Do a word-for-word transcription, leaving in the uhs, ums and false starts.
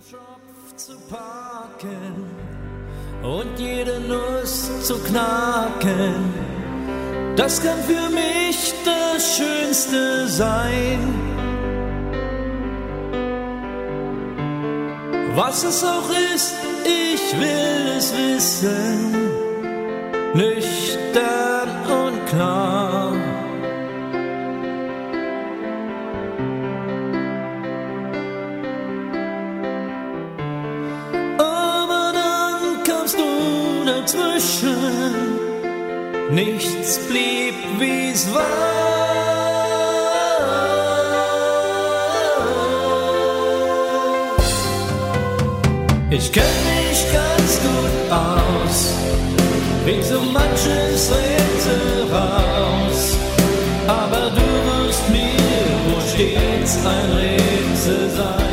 Schopf zu parken und jede Nuss zu knacken, das kann für mich das Schönste sein. Was es auch ist, ich will es wissen, nüchtern und klar. Aber dann kamst du dazwischen, nichts blieb wie's war. Ich kenn mich ganz gut aus, krieg so manches Rätsel raus, aber du wirst mir wohl stets ein Rätsel sein.